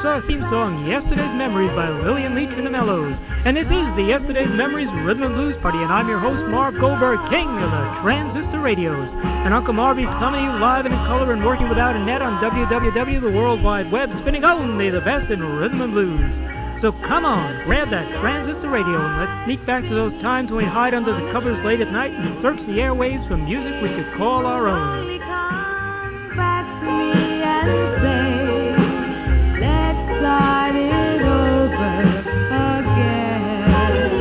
our theme song, Yesterday's Memories by Lillian Leach and the Mellows. And this is the Yesterday's Memories Rhythm and Blues Party, and I'm your host, Marv Goldberg, king of the transistor radios. And Uncle Marvy's coming to you live and in color and working without a net on WWW, the World Wide Web, spinning only the best in rhythm and blues. So come on, grab that transistor radio and let's sneak back to those times when we hide under the covers late at night and search the airwaves for music we could call our own. Come back to me and say, let's start it over again.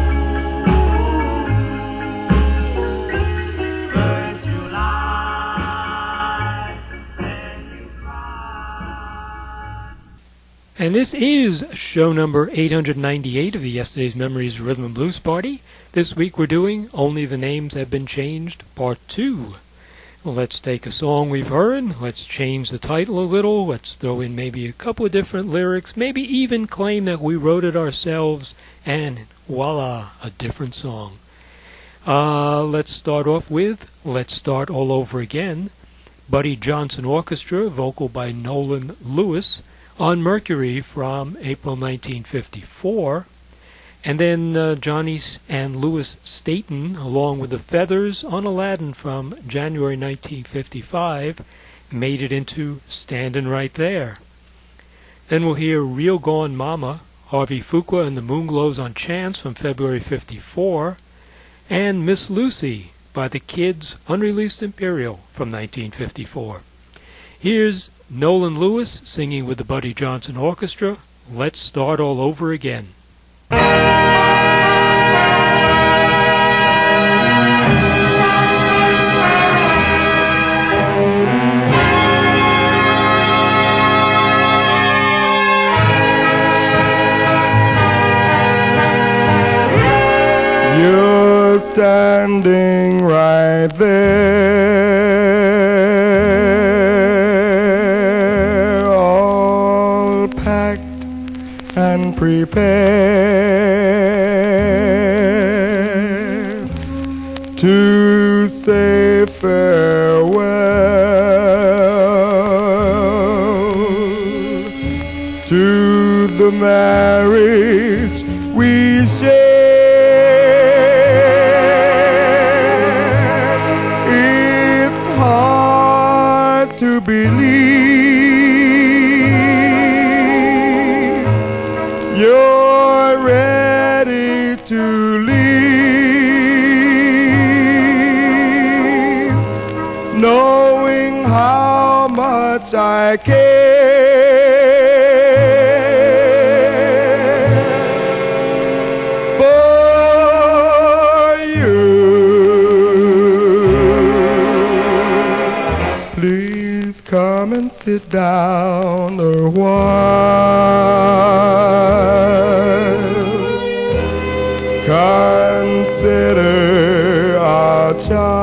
First you lie, then you cry. And this is show number 898 of the Yesterday's Memories Rhythm and Blues Party. This week we're doing Only the Names Have Been Changed, Part 2. Let's take a song we've heard, let's change the title a little, let's throw in maybe a couple of different lyrics, maybe even claim that we wrote it ourselves, and voila, a different song. Let's start off with Let's Start All Over Again, Buddy Johnson Orchestra, vocal by Nolan Lewis, on Mercury from April 1954. And then Johnny and Louis Staton, along with the Feathers, on Aladdin from January 1955, made it into Standin' Right There. Then we'll hear Real Gone Mama, Harvey Fuqua and the Moonglows on Chance from February 54, and Miss Lucy by the Kids, unreleased Imperial from 1954. Here's Nolan Lewis singing with the Buddy Johnson Orchestra, Let's Start All Over Again. You're standing right there, all packed and prepared to say farewell to the marriage we share. It's hard to believe you're ready to leave, knowing how much I care for you. Please come and sit down a while. Consider our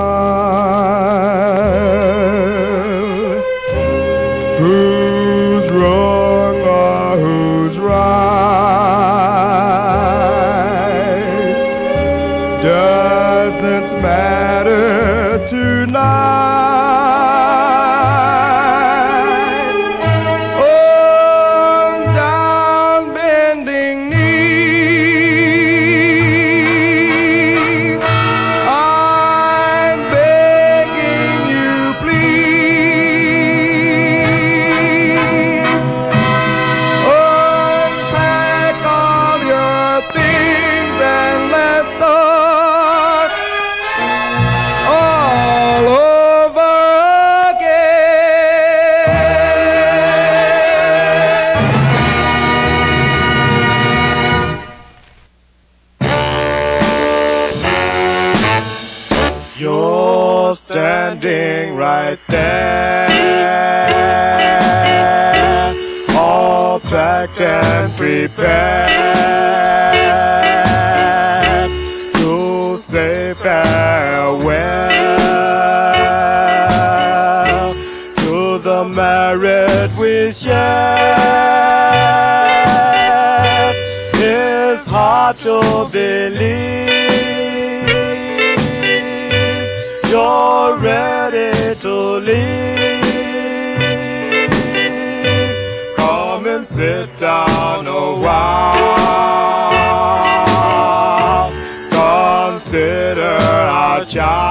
child, who's wrong or who's right, doesn't matter tonight. On down bending knees, I'm begging you, please, unpack all your things and let's start all over again. You're standing right there, all packed and prepared to say farewell to the marriage we share. It's hard to believe you're ready to leave. Come and sit down a while. Consider our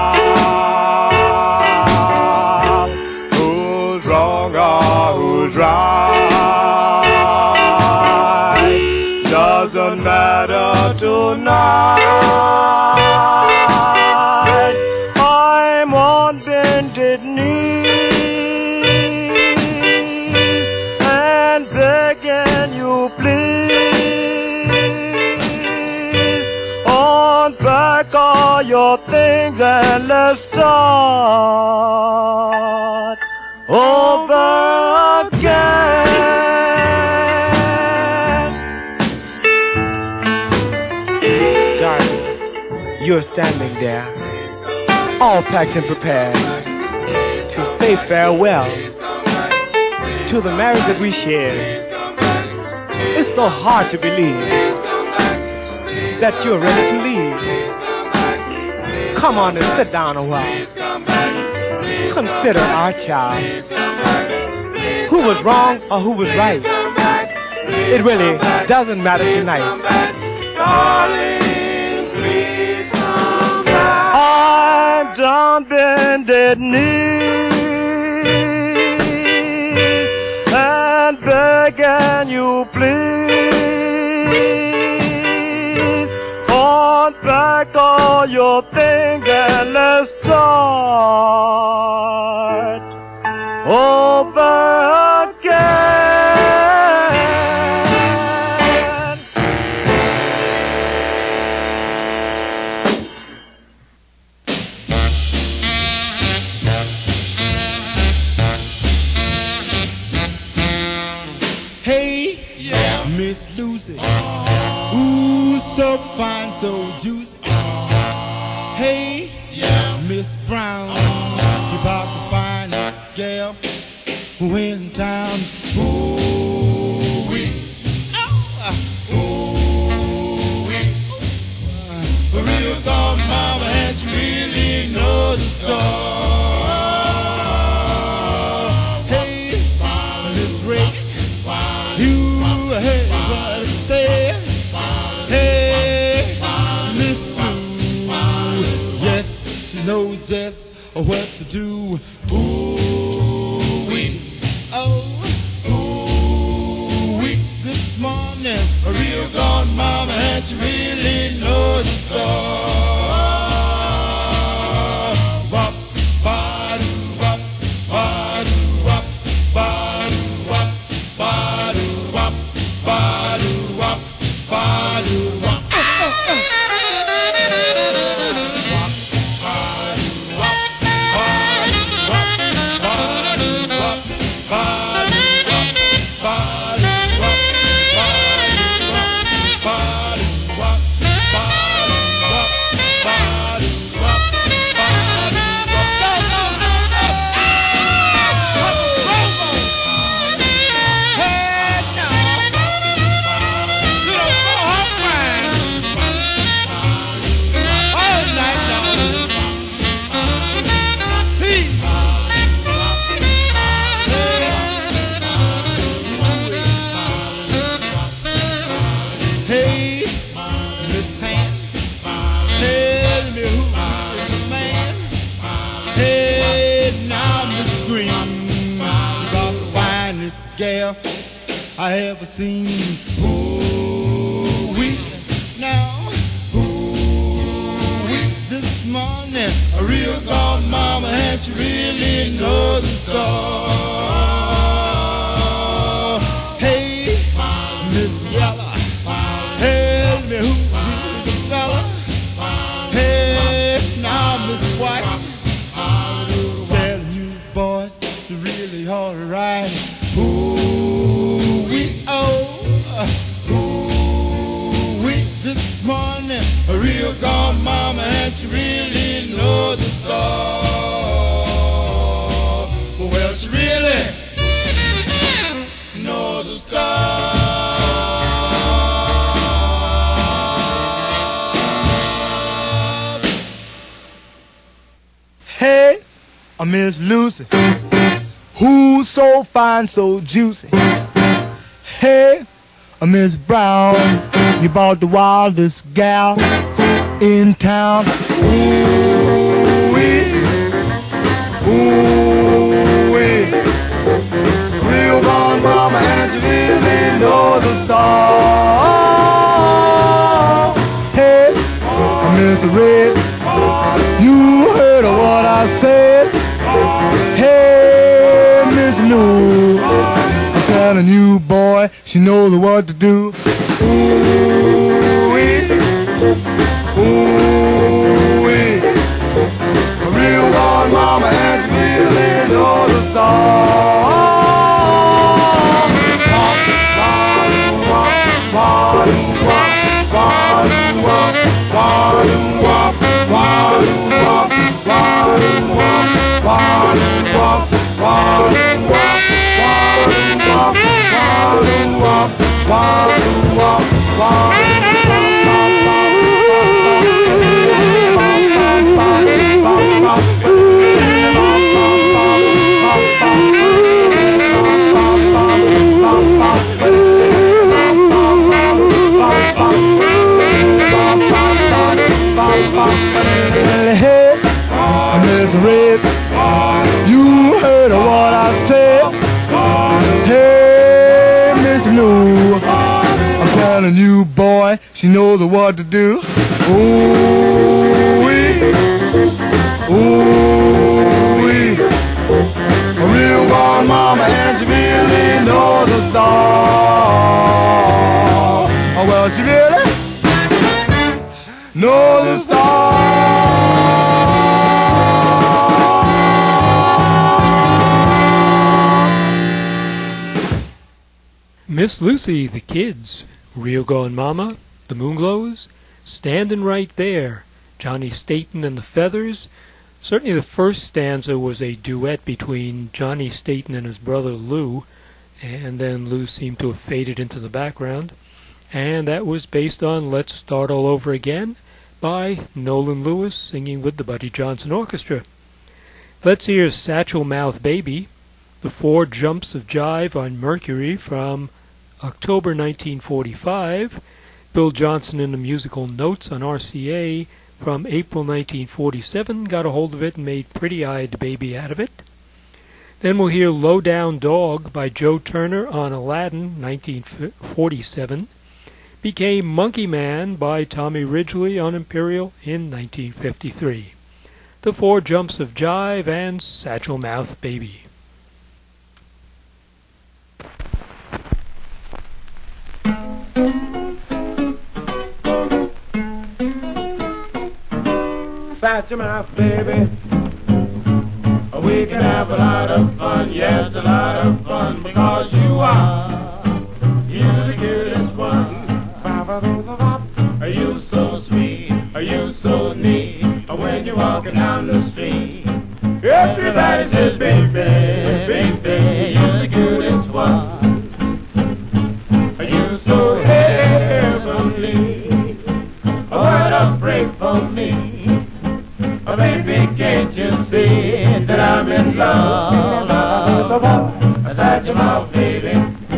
child. Who's wrong or who's right? Doesn't matter tonight. I'm on bended knee and begging you please, unpack all your things and let's start over again. Darling, you're standing there, all packed and prepared to say farewell to the marriage that we shared. It's so hard to believe that you're ready to leave. Come on and sit down a while. Consider our child. Who was wrong or who was right? It really doesn't matter tonight. Darling, please come back. I'm down bended knee and begging you please, unpack all your things and let's start over again. Hey, yeah, Miss Lucy. Ooh, so fine, so juicy. Hey, yeah, Miss Brown. You about to find this gal who in town. Ooh, wee. Oh, ooh, wee. A real gone mama, and she really knows the story. Hey, Miss Ray. You heard what I said. Hey, Miss Blue. Yes, she knows just what to do. Ooh, wee. Oh, ooh, wee. This morning, a real gone mama, and she really knows the score. Wop, ba-doo, wop, ba-doo, wop, ba-doo, wop, ba-doo, wop, ba-doo, wop, ba-doo, wop. Hey, Miss Tan, tell me who is the man. Hey, now Miss Green, you got the finest gal I ever seen. Ooh, wee, now, ooh, wee. This morning, a real gone mama, and she really knows the score. Hey, Miss Yella. Tell me who is the fella. Hey, now Miss White. Telling you boys, she really alright. Ooh, we ooh, we this morning, a real gone mama, and she really knows the score. Well, she really knows the score. Hey, Miss Lucy, who's so fine, so juicy. Hey, Miss Brown, you bought the wildest gal in town. Ooh-wee, ooh-wee. Real born mama and you really know the star. Hey, Mr. Red, you heard of what I said. Hey, Miss Lou, I'm telling you, boy, she knows what to do. Ooh-wee, ooh-wee. A real born mama and she really know the star. Hey, Miss Red, you heard of what I said. Hey, Miss Lou, I'm telling you, boy, she knows what to do. Ooh-wee, ooh-wee. A real born mama and she really knows the star. Oh, well, she really knows the star. Miss Lucy, the Kids, Real Gone Mama, The Moonglows, Standing Right There, Johnny Staten and the Feathers. Certainly the first stanza was a duet between Johnny Staten and his brother Lou, and then Lou seemed to have faded into the background. And that was based on Let's Start All Over Again by Nolan Lewis singing with the Buddy Johnson Orchestra. Let's hear Satchel Mouth Baby, The Four Jumps of Jive on Mercury from October 1945, Bill Johnson in the Musical Notes on RCA from April 1947 got a hold of it and made Pretty Eyed Baby out of it. Then we'll hear Low Down Dog by Joe Turner on Aladdin 1947, became Monkey Man by Tommy Ridgely on Imperial in 1953. The Four Jumps of Jive and Satchel Mouth Baby. Satchel Mouth Baby, we can have a lot of fun, yes, a lot of fun, because you're the cutest one. Are you so sweet, are you so neat, when you're walking down the street, everybody says, baby, baby, you're the cutest one. Are you so heavenly, what a break for me. Oh, baby, can't you see that I'm in love? I Satchel Mouth Baby.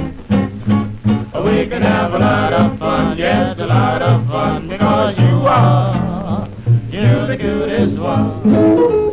We can have a lot of fun, yes, a lot of fun, because you're the cutest one.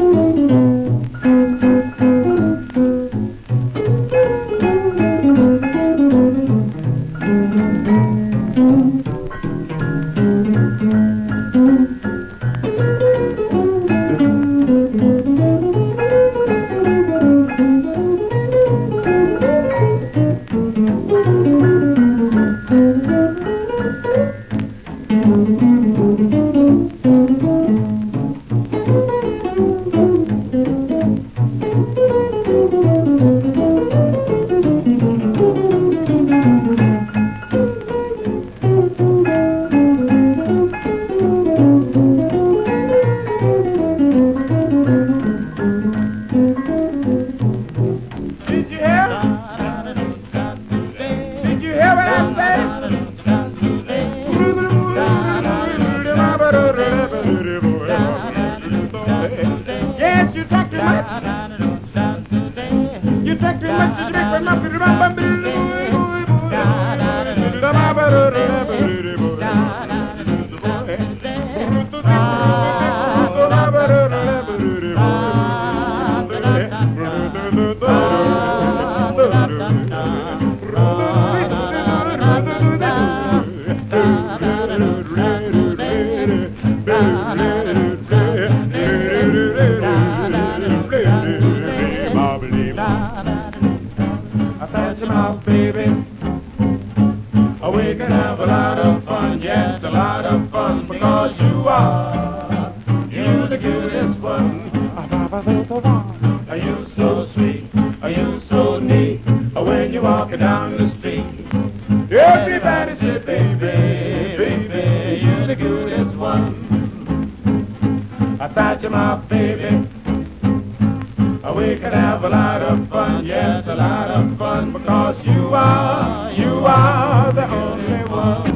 Touch your mouth, baby. We can have a lot of fun, yes, a lot of fun, because you're the cutest one. You so sweet, you so neat, when you're walking down the street. Everybody say, baby, baby, you're the cutest one. Touch your mouth, baby. We can have a lot of fun, yes, a lot of fun, because you are the only one.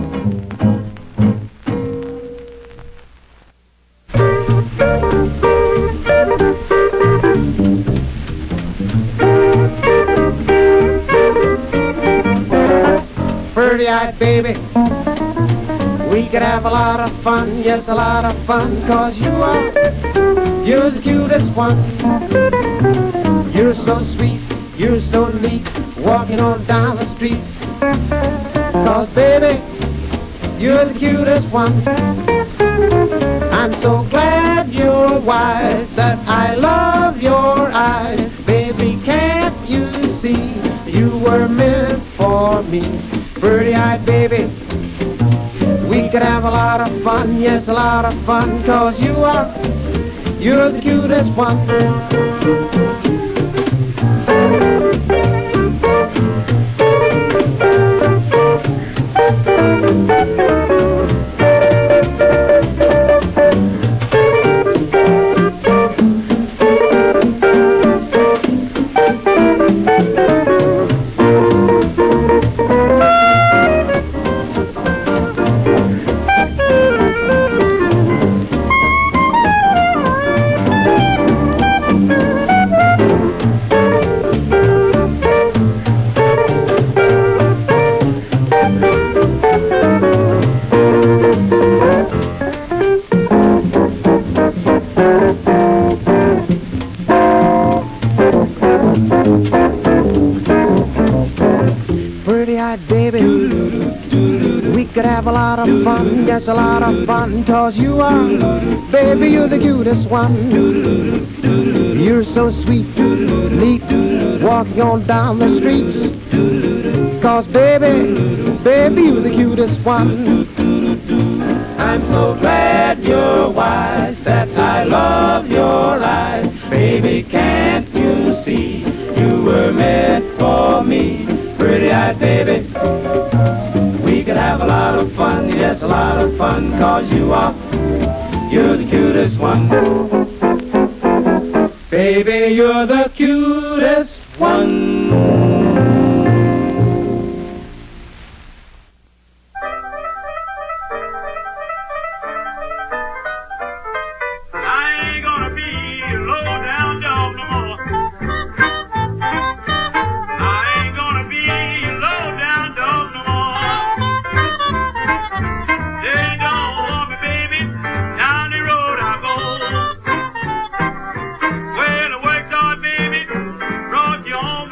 Pretty-eyed baby, we could have a lot of fun, yes, a lot of fun, cause you're the cutest one. You're so sweet, you're so neat, walking on down the streets. Cause baby, you're the cutest one. I'm so glad you're wise, that I love your eyes. Baby, can't you see, you were meant for me. Pretty-eyed baby, we could have a lot of fun, yes, a lot of fun, cause you're the cutest one. Pretty-eyed baby, we could have a lot of fun, yes, a lot of fun, cause baby, you're the cutest one. You're so sweet, neat, walking on down the streets, cause baby, you're the cutest one. I'm so glad you're wise, that I love your eyes. Baby, can't you see, you were meant for me. Pretty-eyed baby, we could have a lot of fun, yes, a lot of fun, cause you're the cutest one. Baby, you're the cutest one. Home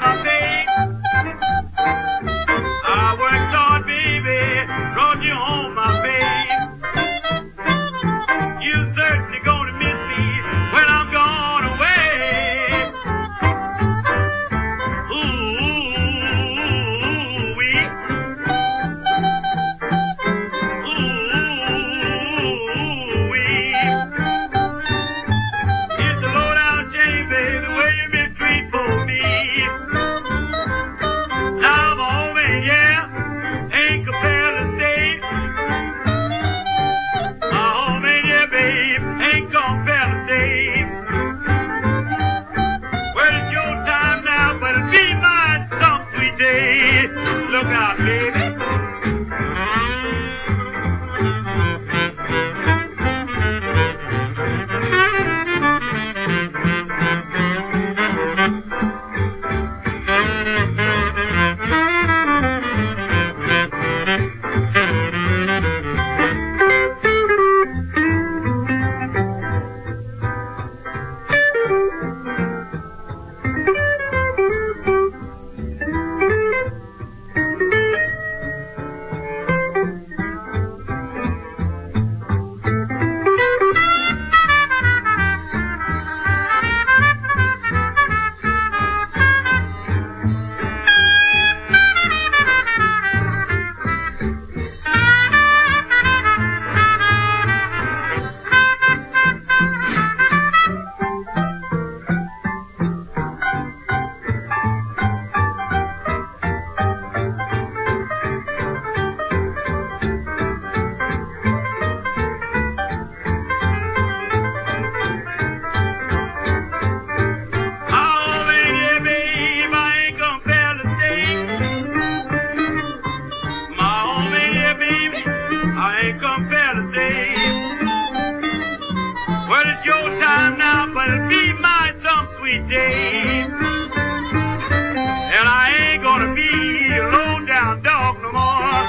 sweet day. And I ain't gonna be a low-down dog no more.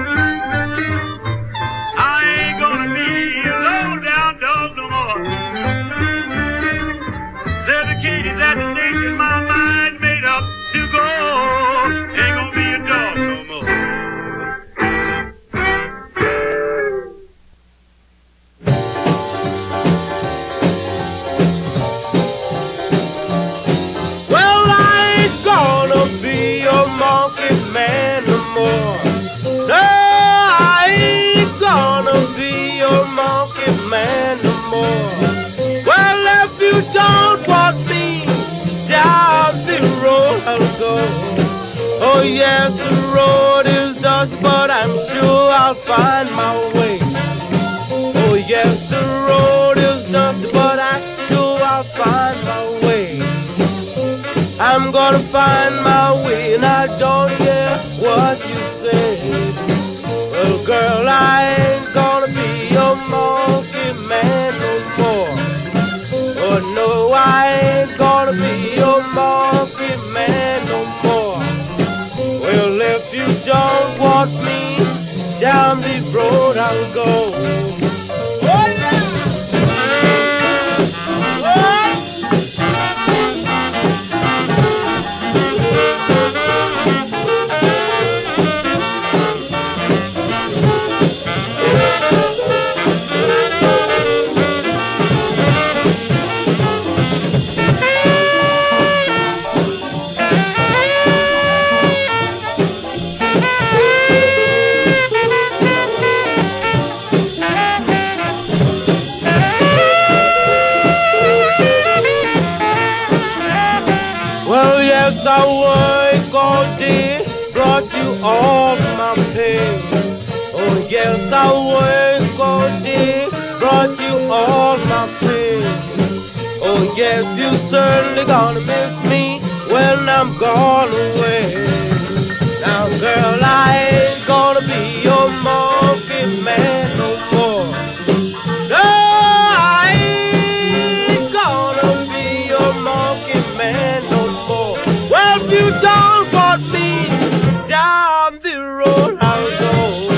I ain't gonna be a low-down dog no more. Said the kitty that the station my mind made up to go. Ain't gonna be a dog no more. Man no more. No, I ain't gonna be your monkey man no more. Well, if you don't want me, down the road I'll go. Oh yes, the road is dusty, but I'm sure I'll find my way. Oh yes, the road is dusty, but I'm sure I'll find my way. I'm gonna find my way, and I don't care what you say. Well, girl, I ain't gonna be your monkey man no more. Oh, no, I ain't gonna be your monkey man no more. Well, if you don't want me, down the road I'll go. I work all day, brought you all my pay. Oh yes, I work all day, brought you all my pay. Oh yes, you certainly gonna miss me when I'm gone away. Now girl, I ain't gonna be your monkey man no more. No, I ain't gonna be your monkey man no more. Well, if you don't want me, down the road I'll go.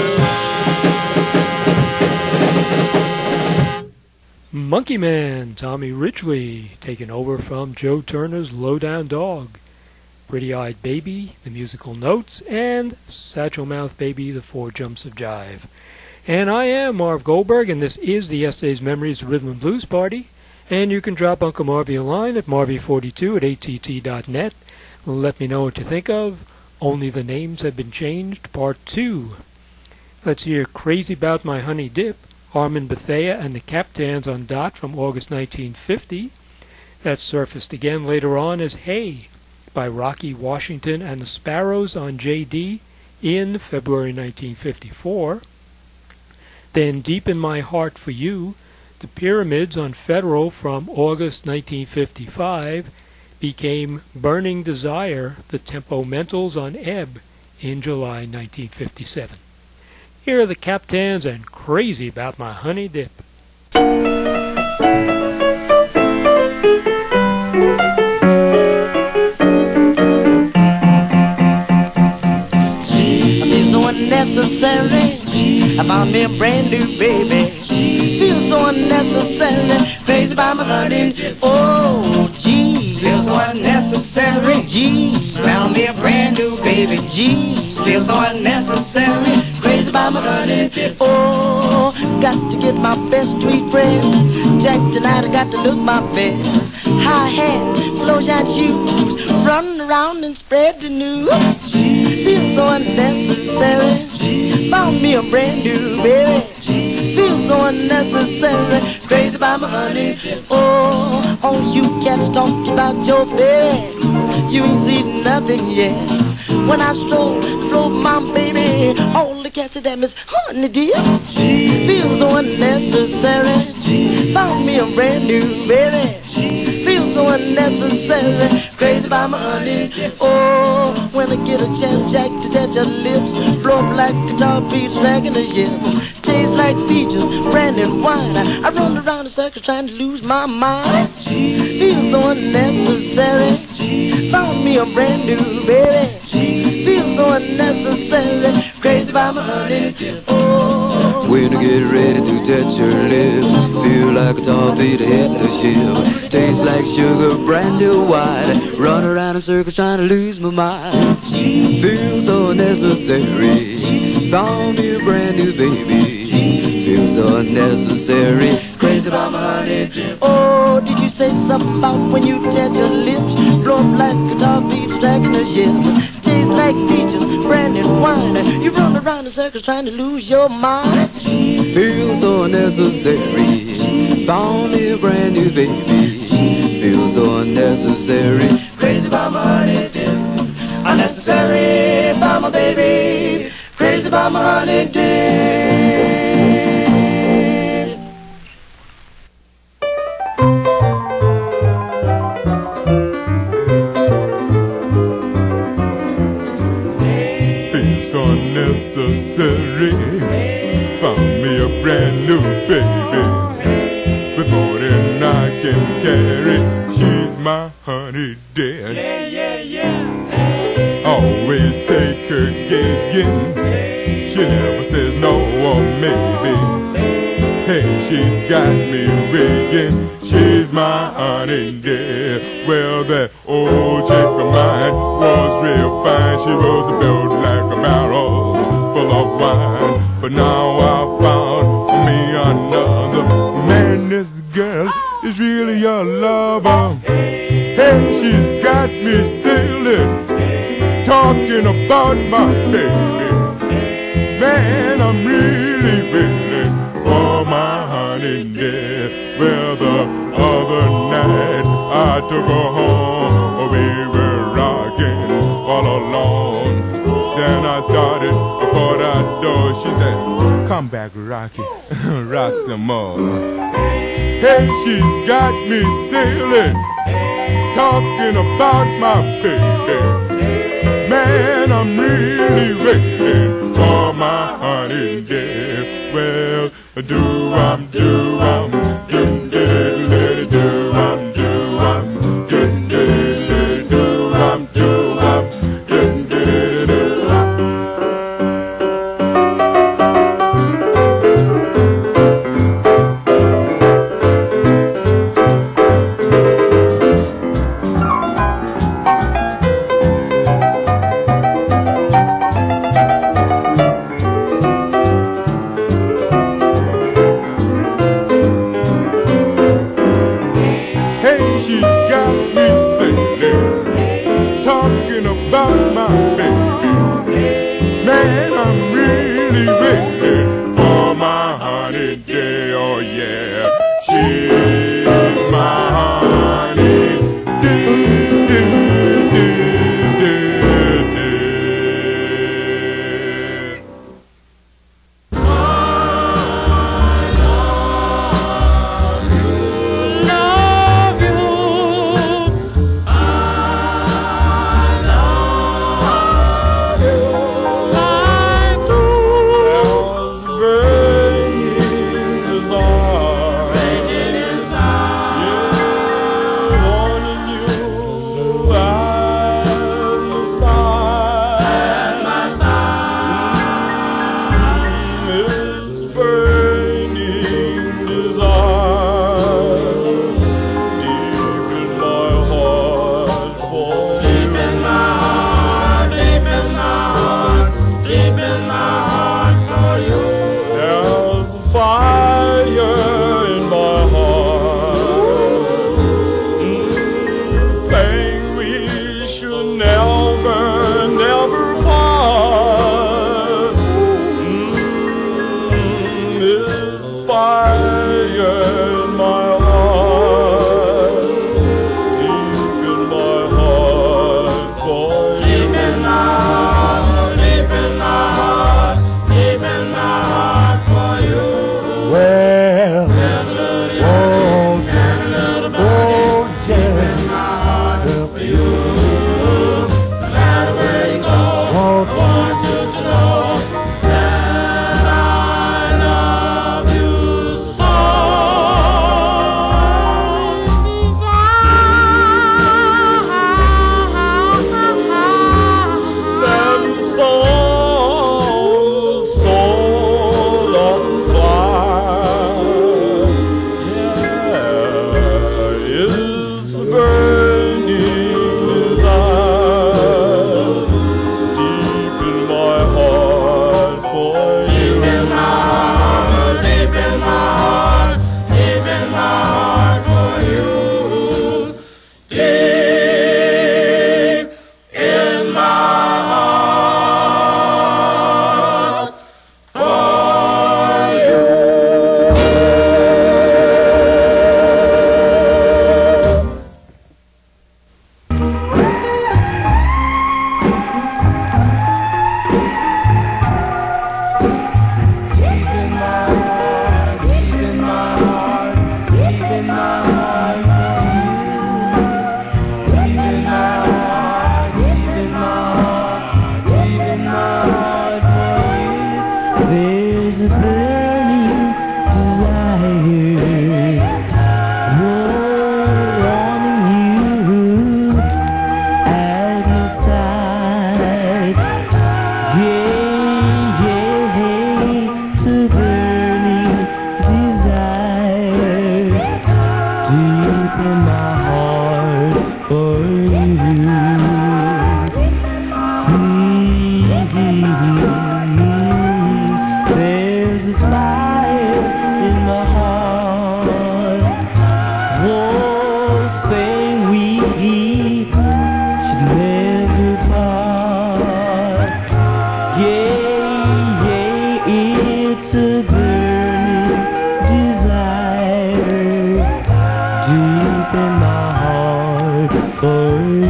Monkey Man, Tommy Ridgway, taken over from Joe Turner's Low-Down Dog. Pretty-Eyed Baby, The Musical Notes, and Satchel Mouth Baby, The Four Jumps of Jive. And I am Marv Goldberg, and this is the Yesterday's Memories Rhythm and Blues Party. And you can drop Uncle Marvy a line at marvy42@att.net. Let me know what you think of Only the Names Have Been Changed, Part 2. Let's hear Crazy About My Honey Dip, Armin Bethea and the Captains on Dot from August 1950. That surfaced again later on as Hey by Rocky Washington and the Sparrows on J.D. in February 1954. Then Deep in My Heart for You, the Pyramids on Federal from August 1955, became Burning Desire, the Tempomentals on Ebb in July 1957. Here are the Captains and Crazy About My Honey Dip. Feels so unnecessary. I found me a brand new baby. Feels so unnecessary. Crazy about my honey dip. Oh, gee. Feels so unnecessary. Gee. Found me a brand new baby. Gee. Feels so unnecessary. Crazy about my honey dip. Oh, got to get my best sweet bread. Jack tonight I got to look my best. High hat, low-shine shoes. Run around and spread the news. Feels so unnecessary. Found me a brand new baby. Feels so unnecessary. Crazy about my honey. Oh, all you cats talk about your baby. You ain't seen nothing yet. When I stroll my baby, all the cats say that Miss Honey dear. Feels so unnecessary. Found me a brand new baby. Feels so unnecessary. Crazy about my honey. Oh, when I get a chance, Jack, to touch your lips, blow up like guitar beats dragging a ship. tastes like peaches, brandy and wine. I run around the circus trying to lose my mind. Feels so unnecessary. Found me a brand new baby. Feels so unnecessary. Crazy about my honey. Oh. When I get ready to touch your lips, feel like a torpedo hit the ship. Tastes like sugar, brandy, wine. Run around in circles trying to lose my mind. Feels so unnecessary. Found me a brand new baby. Feels so unnecessary. Crazy about my honey dip. Oh, did you say something about when you touch your lips? Blow up like a torpedo striking a ship. Tastes like peaches, brandy and wine. You run around the circus trying to lose your mind. Feels so unnecessary. Found me a brand new baby. Feels so unnecessary. Crazy about my honey dip. Unnecessary about my baby. Crazy about my honey dip. Unnecessary. Found me a brand new baby with more than I can carry. She's my honey dear. Always take her gigging. She never says no or maybe. Hey, she's got me rigging. She's my honey dear. Well, that old chick of mine was real fine. She was built like a barrel full of wine. But now I found me another man. This girl is really a lover. Hey, she's got me sailing, talking about my baby. Man, I'm really waiting for my honey dear. Well, the other night I took her home. We were rocking all alone. Then I started for that door. She said, come back, Rocky, rock some more. Hey, she's got me sailing, talking about my baby. Man, I'm really waiting for my honey dear. Well, do-I'm, do-I'm, do-diddle-diddle, do-I'm, do-I'm, do-diddle-diddle, do-I'm, do-I'm, do-diddle-diddle. deep in my heart for you. There's a fire in my heart. Oh, saying we should never part. Yeah, it's a burning desire deep in my heart for you.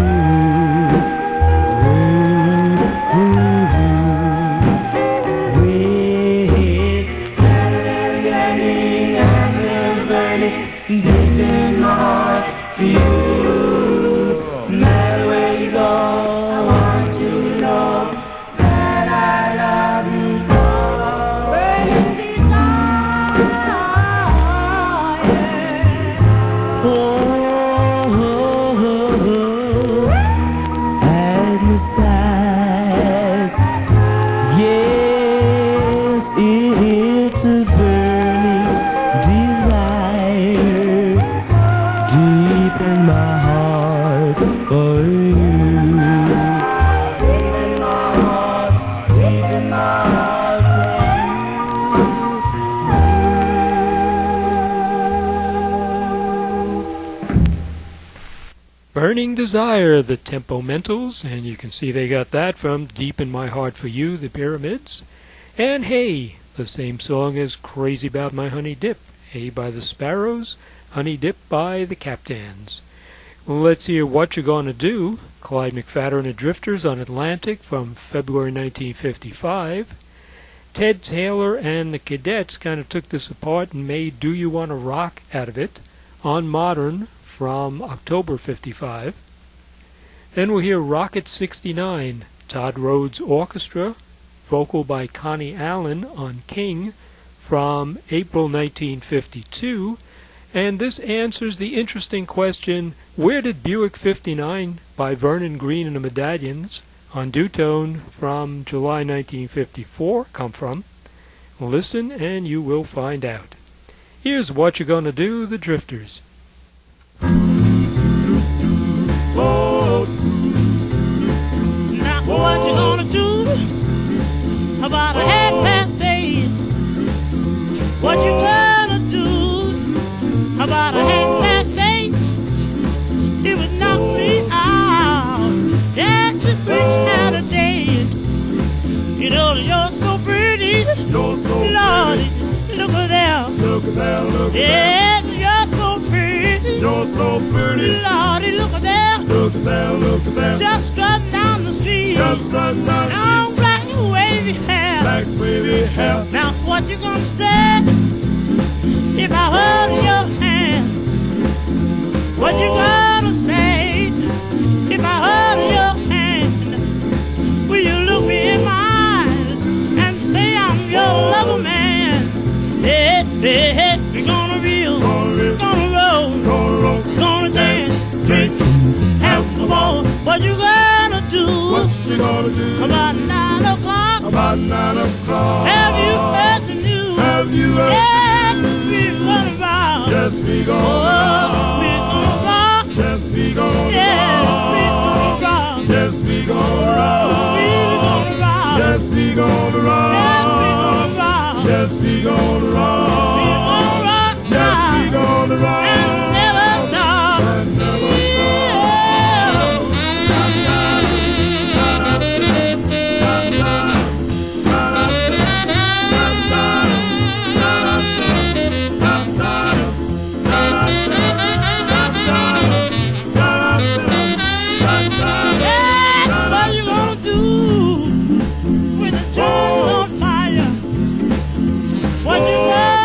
Deep in my heart for you. No matter where you go, I want you to know that I love you so. Burning desire. At your side. Yes, it's a burning desire deep in my heart for you. Deep in my heart, deep in my heart Burning Desire, the Tempomentals, and you can see they got that from Deep in My Heart for You, the Pyramids. And Hey, the same song as Crazy About My Honey Dip. Hey by the Sparrows, Honey Dip by the Captains. Let's hear What You Gonna Do, Clyde McPhatter and the Drifters on Atlantic from February 1955. Ted Taylor and the Cadets kind of took this apart and made Do You Wanna Rock out of it on Modern from October 55. Then we'll hear Rocket 69, Todd Rhodes Orchestra, vocal by Connie Allen on King from April 1952. And this answers the interesting question, where did Buick 59 by Vernon Green and the Medallions on Dutone from July 1954 come from? Listen and you will find out. Here's What You Gonna Do, the Drifters. Oh, now what you gonna do about 8:30? What you gonna do about 8:30? It would knock me out. That's a pretty Saturday. You know you're so pretty. You're so Lordy, look at there. Look at that, look at Yes, you're so pretty. You're so pretty. Lordy, look at there. Look at that, look at that. Just strutting down the street. Just strutting down the street. Long black wavy hair. Black wavy hair. Now what you gonna say if I hold your hand? What you gonna say if I hold your hand? Will you look me in my eyes and say I'm your lover man? Hey, hey, hey, we're gonna reel, gonna roll, gonna dance, drink, have a ball. What you gonna do? What you gonna do? About 9 o'clock. About 9 o'clock. Have you heard the news? Have you heard yes, the news? We're gonna rock. Yes, we gonna rock. We're gonna rock. Yes, we gonna yes, rock. Yes, we gonna rock. We're gonna rock. Yes, we gonna rock. Yes, we gonna rock. We're gonna rock. Yes, we gonna rock. And never stop. And never stop. What you gonna do when the joint's on fire? What you gonna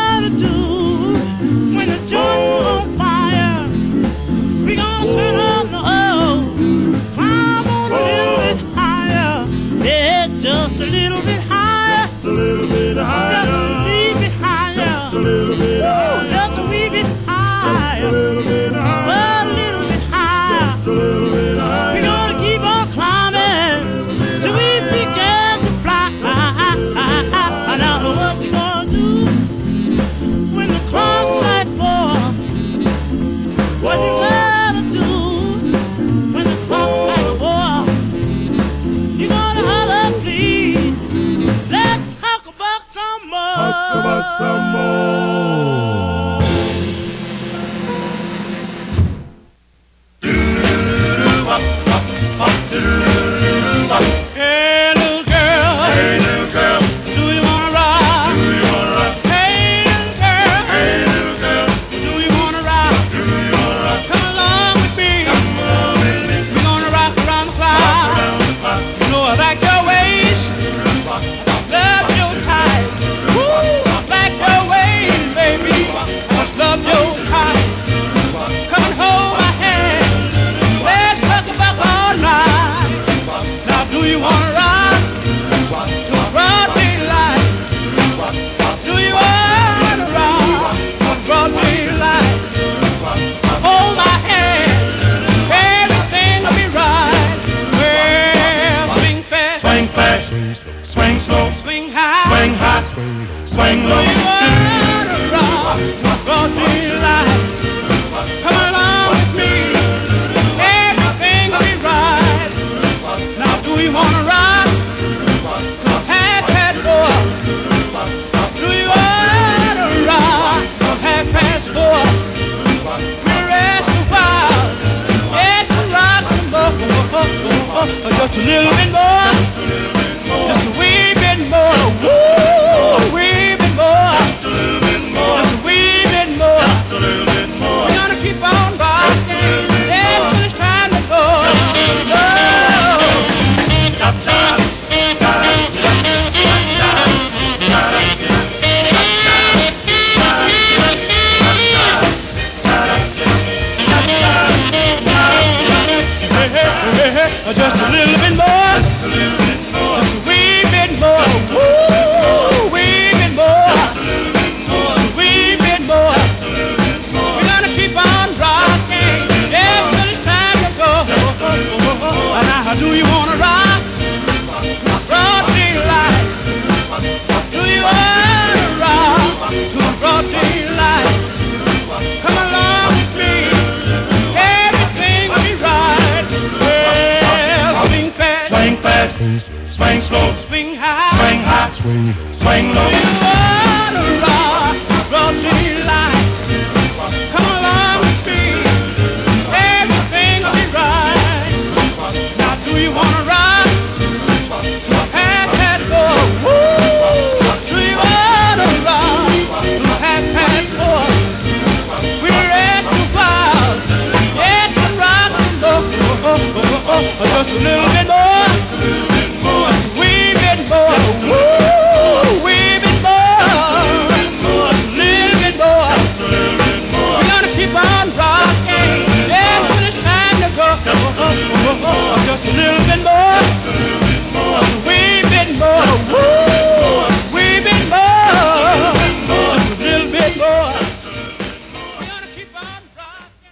little bit more, just a wee bit more. Woo, a wee bit more, just a wee bit more. We're gonna keep on rocking, yes, till it's time to go. Chop, chop, chop, just a little bit more, just a wee bit more, woo, wee bit more, just a wee bit more. We're gonna keep on rocking, yes, till it's time to go. Now, do you wanna rock? Broad daylight. Do you wanna rock to the broad daylight? Come along with me, everything will be right. Swing fast, swing slow, swing high, swing low. you wanna rock, broad daylight. Come along with me, everything will be right. Now do you wanna rock? Pat, pat, go. Woo! Do you wanna rock? Pat, pat, go. We're extra wild, yes, and rock and roll. Just a little bit more, just a wee bit more, woo, wee bit more, just a little bit more. We're gonna keep on rocking, yes, when it's time to go. Just a little bit more, just a wee bit more, woo, wee bit more, just a little bit more. We're gonna keep on rocking.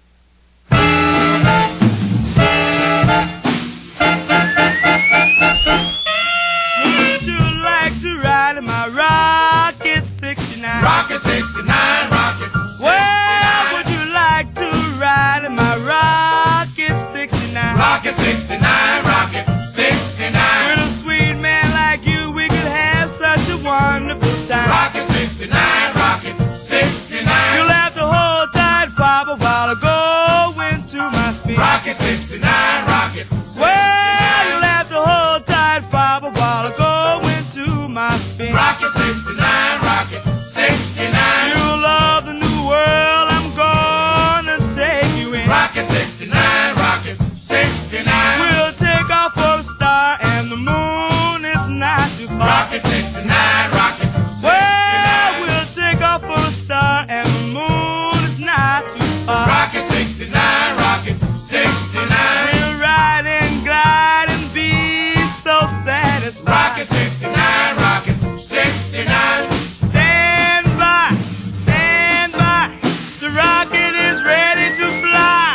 Would you like to ride in my Rocket 69? Rocket 69, rocket 69. Well, would you like to ride in my Rocket 69? Rocket 69, rocket 69. With a sweet man like you, we could have such a wonderful time. Rocket 69, rocket 69. You'll have to hold tight, Papa, while I go into my spin. Rocket 69, rocket 69. Well, you'll have to hold tight, Papa, while I go into my spin. Rocket 69, rocket 69. You'll love the new world I'm gonna take you in. Rocket 69, rocket 69. We'll take off for a star and the moon is not too far. Rocket 69, rocket 69. Well, we'll take off for a star and the moon is not too far. Rocket 69, rocket 69. We'll ride and glide and be so satisfied. Rocket 69, rocket 69. Stand by, the rocket is ready to fly.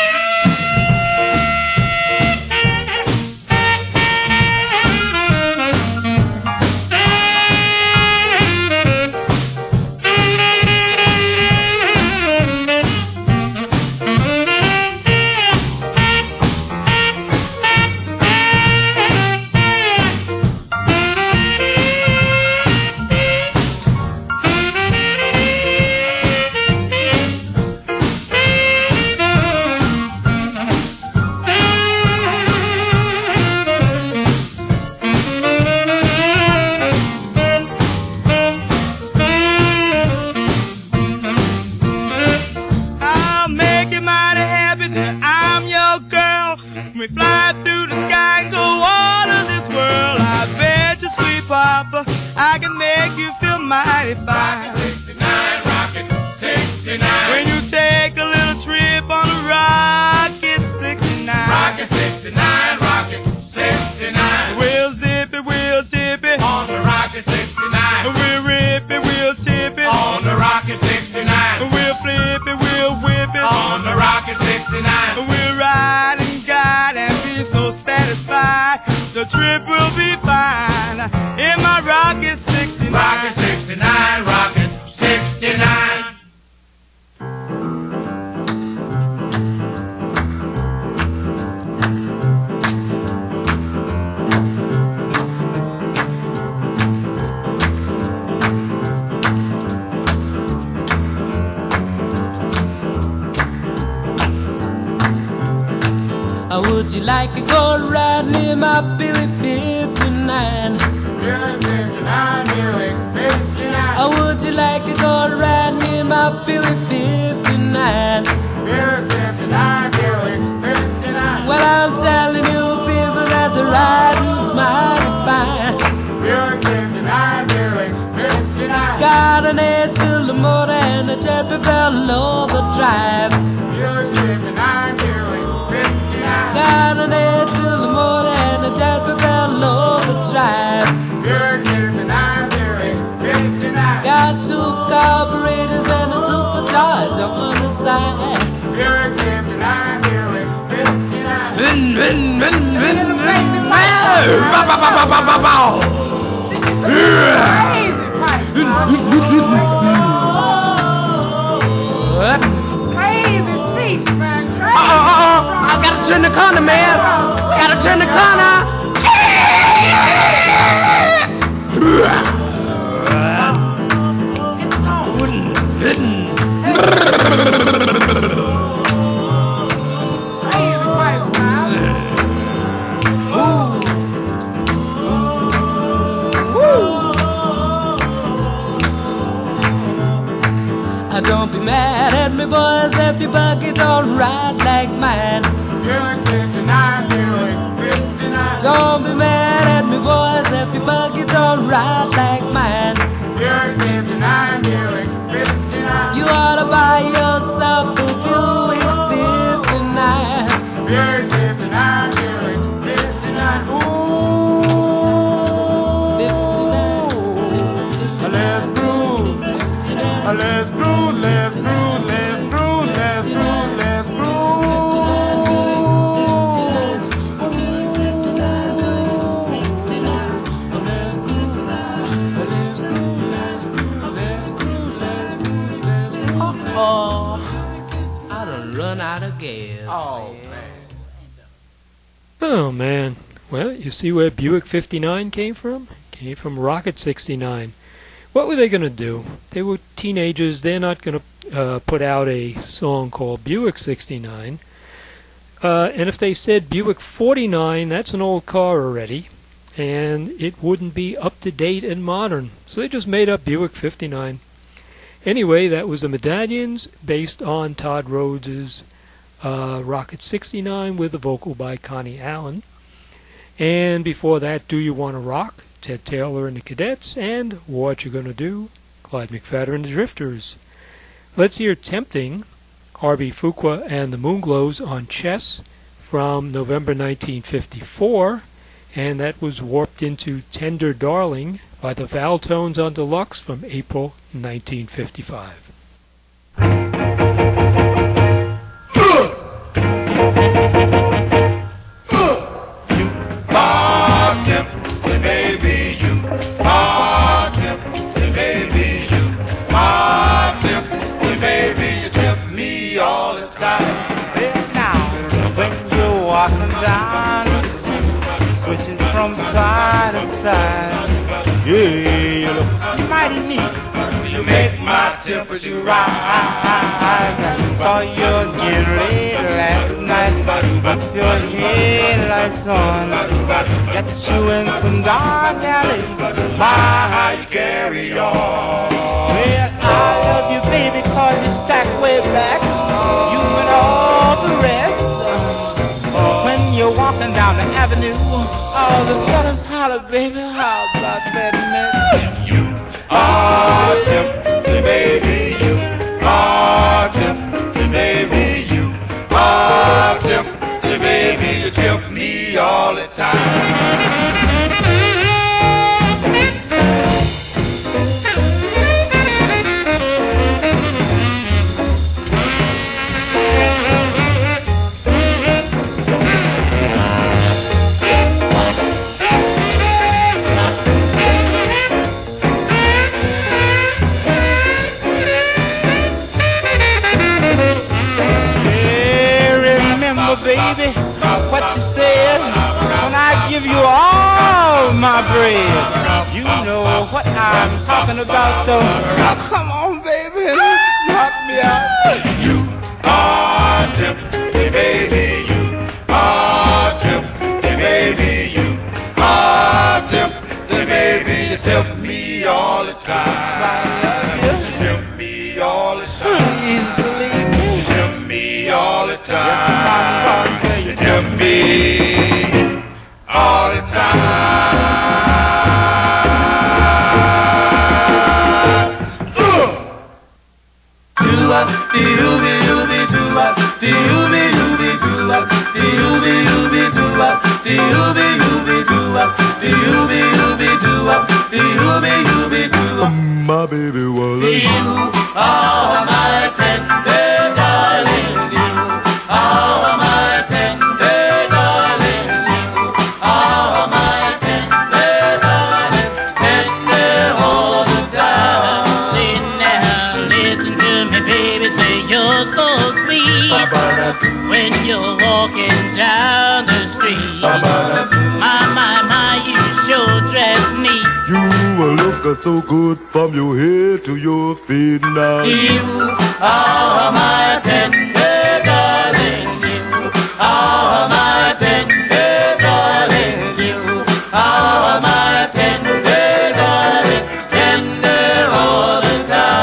I'll make you mighty happy that I'm your girl. When we fly through the sky and go all of this world, I bet you, sweet Papa, I can make you feel mighty fine. Rocket 69, rocket 69. When you take a little trip on a Rocket 69. Rocket 69, rocket 69. We'll zip it, we'll tip it. On the rocket 69. We'll rip it, we'll tip it. On the rocket 69. We'll flip it, we'll whip it. On the rocket 69. We'll ride and guide and be so satisfied. The trip will be fine in my Rocket 69. Rocket 69, rocket 69. I would Would you like to go riding in my Buick 59? Buick 59, Buick 59. Or would you like to go riding in my Buick 59? Buick 59, Buick 59. Well, I'm telling you people that the riding's mighty fine. Buick 59, Buick 59. Got an 8-cylinder motor and a jet propelled overdrive. Buick 59, Buick 59. Got an 8-cylinder motor and a jet propelled overdrive. Buick 59, Buick 59. Got 2 carburetors and a supercharger on the side. Buick 59, Buick 59. Crazy seats, man. I gotta turn the corner, man. Gotta turn the corner. Don't be mad at me, boys, if your buggy don't ride like mine. Buick 59, Buick 59. Don't be mad at me, boys, if your buggy don't ride like mine. Buick 59, Buick 59. You ought to buy yourself a Buick 59. Buick 59, Buick 59. Let's groove. Let's groove, let's groove, let's groove, let's groove, let's groove. Let's groove, let's groove, let's groove, let's groove, let's groove, let's groove. Oh, I done run out of gas. Oh, man. Oh, man. Well, you see where Buick 59 came from? Came from Rocket 69. What were they going to do? They were teenagers. They're not going to put out a song called Buick 69. And if they said Buick 49, that's an old car already. And it wouldn't be up to date and modern. So they just made up Buick 59. Anyway, that was the Medallions based on Todd Rhodes' Rocket 69 with a vocal by Connie Allen. And before that, Do You Want to Rock? Ted Taylor and the Cadets, and What You Gonna Do? Clyde McPhatter and the Drifters. Let's hear Tempting, R.B. Fuqua and the Moonglows on Chess from November 1954, and that was warped into Tender Darling by the Valtones on Deluxe from April 1955. Switching from side to side, yeah, you look mighty neat. You make my temperature rise. I saw you again late last night with your headlights on. Got you in some dark alley. How you carry on? Well, I love you, baby, 'cause you stack way back. You and all the rest. When you're walking down the avenue, all the fellas holler, baby, how about that mess? You are tempting, baby. You are tempting, baby. You are tempting, baby. You tempt me all the time. Baby, what you said when I give you all my bread. You know what I'm talking about, so come on, baby, knock me out. You are tempting, baby. You are wop, dee-oo-be, oo-be, doo wop, dee-oo-be, oo-be, doo wop, dee-oo-be, oo-be, doo wop, dee-oo-be, oo-be, doo wop, dee-oo-be, oo-be, doo wop. My baby was a You are my tender darling. You are my tender darling. You are my tender darling. Tender all the time. Sit now, listen to me, baby. Say you're so sweet when you're walking down the street. My, you sure dress neat. You look so good from your head to your feet now. You are my tender darling. You are my tender darling. You are my tender darling. Tender all the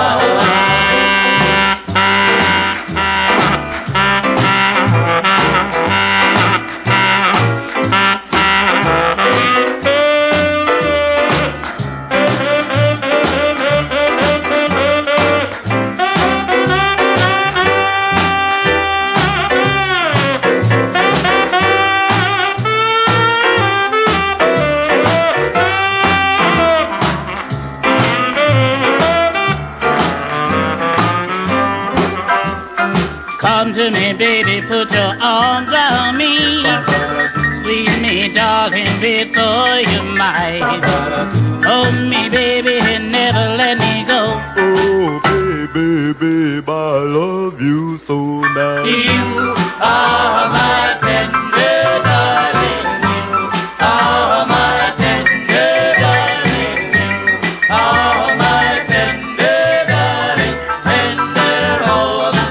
Come to me, baby, put your arms around me. Squeeze me, darling, before you might. Hold me, baby, and never let me go. Oh, baby, babe, I love you so now. You are my tender darling. You are my tender darling. You are my tender darling. Tender all the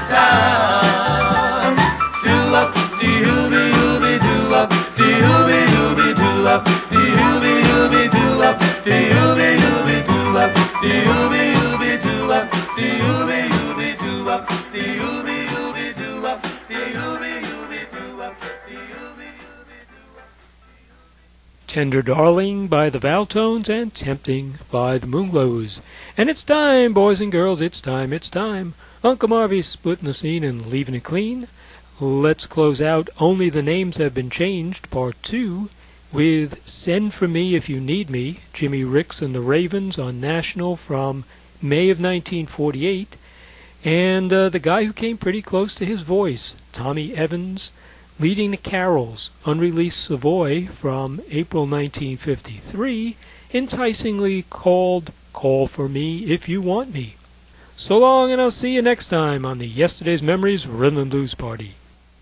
time. Do up, dee-oo-be, oo-be, do up, dee-oo-be, oo-be, do up, dee-oo-be, oo-be, do up, dee-oo-be, oo-be, do up, dee-oo-be, oo-be, do up, dee-oo-be, oo-be, do up, dee-oo-be, oo-be, do up, dee-oo-be, oo-be, do up, dee-oo-be, oo-be, do up. Tender Darling by the Valtones and Tempting by the Moonglows. And it's time, boys and girls, it's time, it's time. Uncle Marvy's splitting the scene and leaving it clean. Let's close out Only the Names Have Been Changed, Part 2, with Send For Me If You Need Me, Jimmy Ricks and the Ravens on National from May of 1948, and the guy who came pretty close to his voice, Tommy Evans, leading the Carols, unreleased Savoy from April 1953, enticingly called Call For Me If You Want Me. So long, and I'll see you next time on the Yesterday's Memories Rhythm and Blues Party.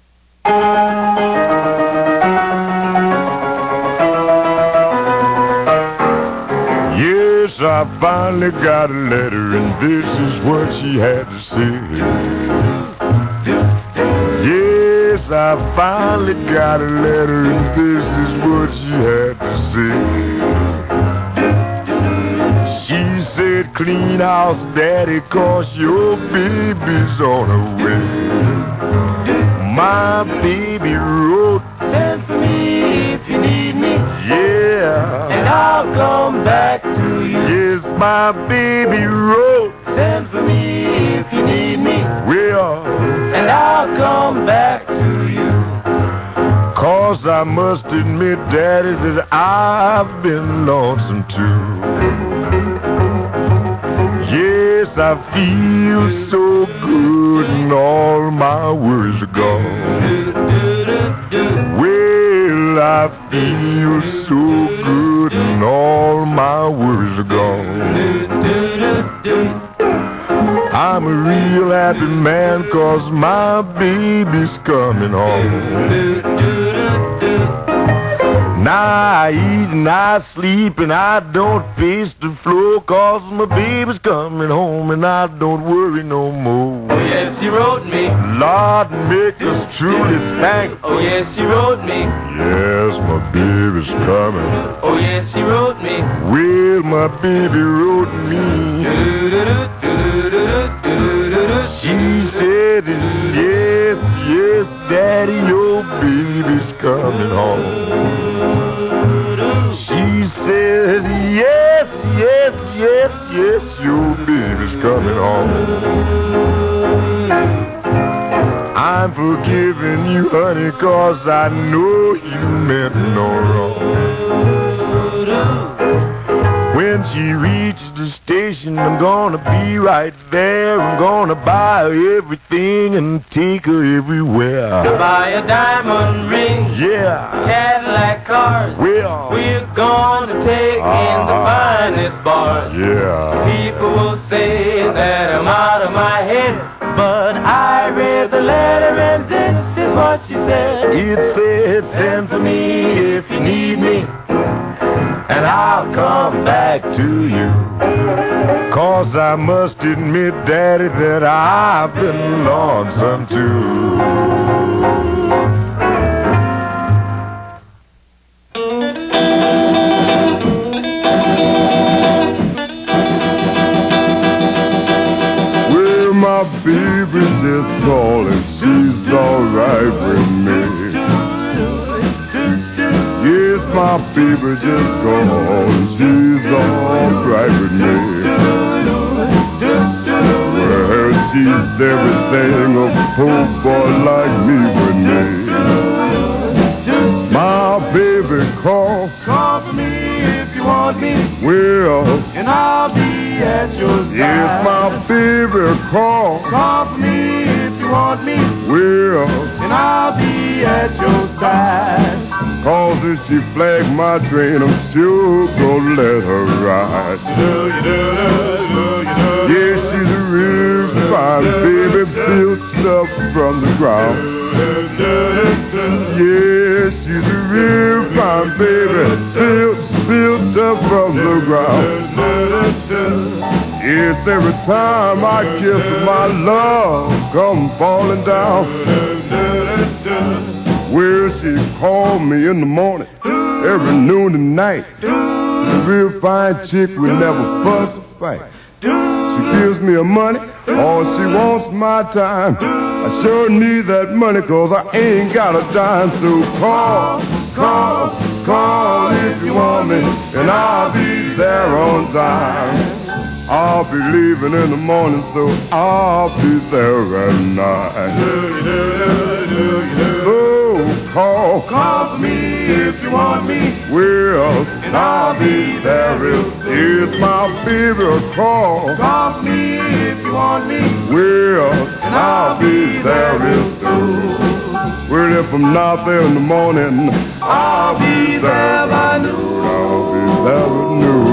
Yes, I finally got a letter, and this is what she had to say. Yes, I finally got a letter, and this is what she had to say. She said, clean house, daddy, 'cause your baby's on her way. My baby wrote, Send for me if you need me, yeah, and I'll come back to you. yes, my baby wrote, Send for me if you need me, well, and I'll come back to you. 'cause I must admit, daddy, that I've been lonesome too. Yes, I feel so good and all my worries are gone. Well, I feel so good and all my worries are gone. I'm a real happy man 'cause my baby's coming home. Now I eat and I sleep and I don't face the floor 'cause my baby's coming home and I don't worry no more. Oh yes, he wrote me. Lord, make us truly thankful. Oh yes, he wrote me. Yes, my baby's coming. Oh yes, he wrote me. Well, my baby wrote me. She said, yes, yes, daddy, your baby's coming home. She said, yes, yes, yes, yes, your baby's coming home. I'm forgiving you, honey, 'cause I know you meant no wrong. When she reaches the station, I'm gonna be right there. I'm gonna buy her everything and take her everywhere. To buy a diamond ring, Yeah. Cadillac cars. Well, We're gonna take in the finest bars. yeah. People will say that I'm out of my head, but I read the letter and this is what she said. It said, send for me if you need me, and I'll come back to you. 'Cause I must admit, Daddy, that I've been lonesome too. Well, my baby just calling, she's alright with me. Yes, my baby just called, she's alright with me. Well, she's everything a poor boy like me would need. My baby call Call for me if you want me, well, and I'll be at your side. yes, my baby call Call for me if you want me, well, and I'll be at your side. 'cause if she flag my train, I'm sure gonna let her ride. Yes, she's a real fine baby, built up from the ground. Yes, she's a real fine baby, built up from the ground. Yes, every time I kiss her, my love come falling down. Well, she called me in the morning, every noon and night. She's a real fine chick, we never fuss or fight. She gives me her money, all she wants my time. I sure need that money, 'cause I ain't got a dime. So call if you want me, and I'll be there on time. I'll be leaving in the morning, so I'll be there at night. So call for me if you want me, well, and I'll be there real soon. it's my baby call. Call for me if you want me, Well, and I'll be there real soon. well, if I'm not there in the morning, I'll be there by noon. I'll be there at noon.